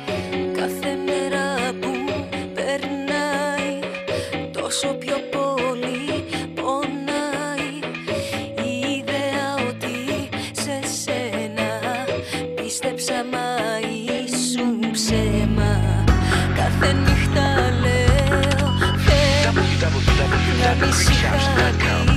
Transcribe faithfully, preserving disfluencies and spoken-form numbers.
Κάθε μέρα που περνάει τόσο πιο πολύ πονάει η ιδέα ότι σε σένα πίστεψα μα ήσουν ψέμα. Κάθε νύχτα λέω Θεέ να μη σ' είχα δει.